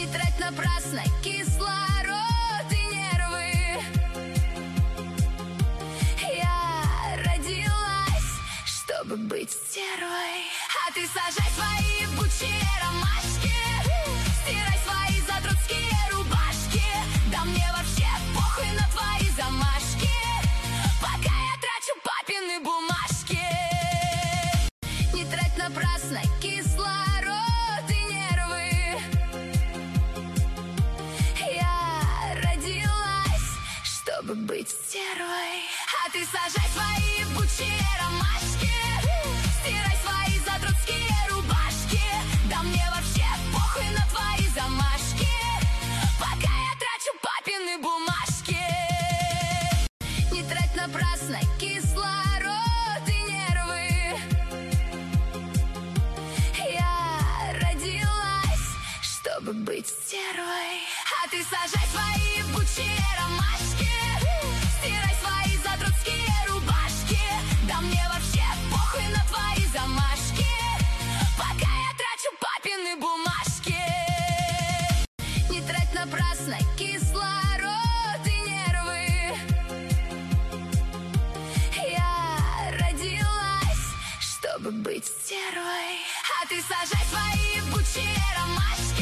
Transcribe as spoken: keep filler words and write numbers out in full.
трать напрасно кислород и нервы. Я родилась, чтобы быть стервой. А ты сажай свои жгучие ромашки, стирай свои задротские рубашки. Да мне вообще похуй на твои замашки, пока я трачу папины бумажки. Не трать напрасно кислород и нервы. Я родилась, чтобы быть стервой. А ты сажай свои жгучие ромашки, стирай свои задротские рубашки. Да мне вообще похуй на твои замашки, пока я трачу папины бумажки. Не трать напрасно кислород и нервы. Я родилась, чтобы быть стервой. А ты сажай свои жгучие ромашки, стирай свои задротские рубашки. Да мне вообще похуй на твои замашки, пока я трачу папины бумажки. Не трать напрасно кислород и нервы. Я родилась, чтобы быть стервой. А ты сажай свои жгучие ромашки,